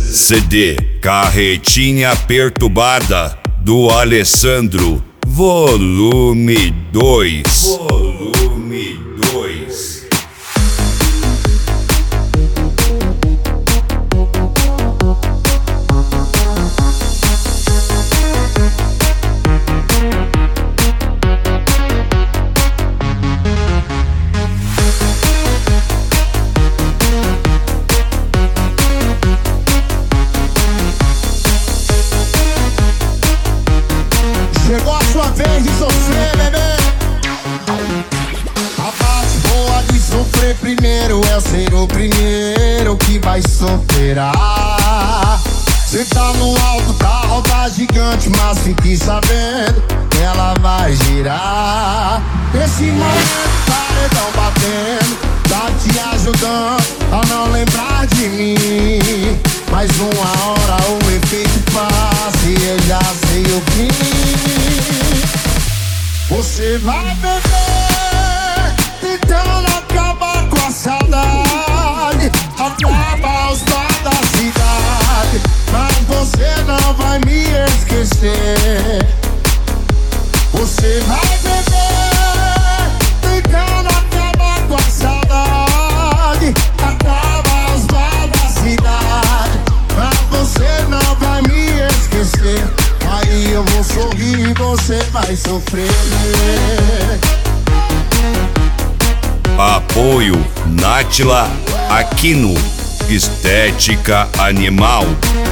CD Carretinha Perturbada do Alessandro, volume 2. Volume 2. Chegou a sua vez de sofrer, bebê. A parte boa de sofrer primeiro é ser o primeiro que vai superar. Cê tá no alto da roda gigante, mas fique sabendo que ela vai girar. Esse momento, paredão batendo, tá te ajudando a não lembrar de mim. Mais uma hora o efeito passa e eu já sei o fim. Você vai beber, tentando acabar com a saudade, acaba os bares da cidade, mas você não vai me esquecer. Você vai beber, tentando acabar com a saudade, acaba os bares da cidade, mas você não vai me esquecer. Aí eu vou sorrir e você vai sofrer. Apoio Nátila Aquino, Estética Animal.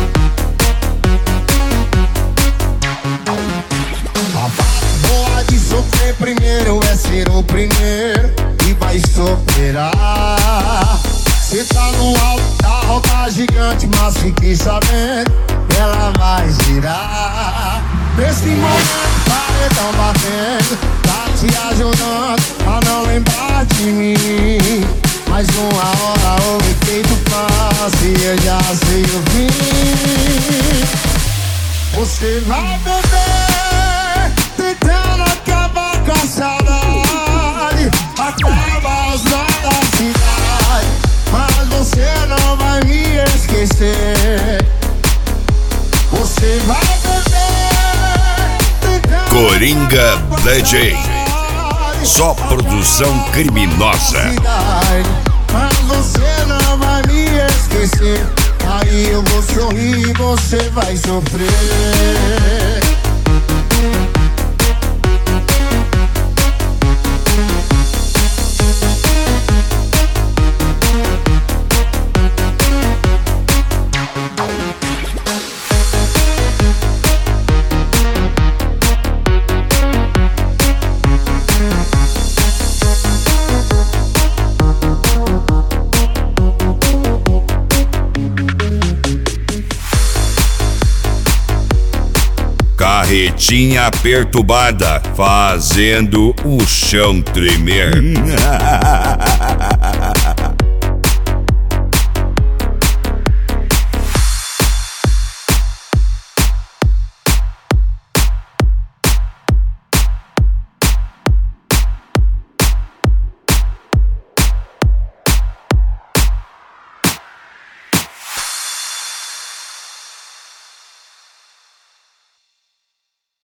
A parte boa de sofrer primeiro é ser o primeiro e vai superar. Cê tá no alto da roda gigante, mas fique sabendo, ela vai girar. Nesse momento, paredão batendo, tá te ajudando a não lembrar de mim. Mais uma hora o efeito passa e eu já sei o fim. Você vai beber, tentando acabar com a saudade, acaba os bares da cidade, mas você não vai me esquecer. Você vai beber, Coringa DJ, só produção criminosa. mas você não vai me esquecer. Aí eu vou sorrir e você vai sofrer. Carretinha Perturbada, fazendo o chão tremer.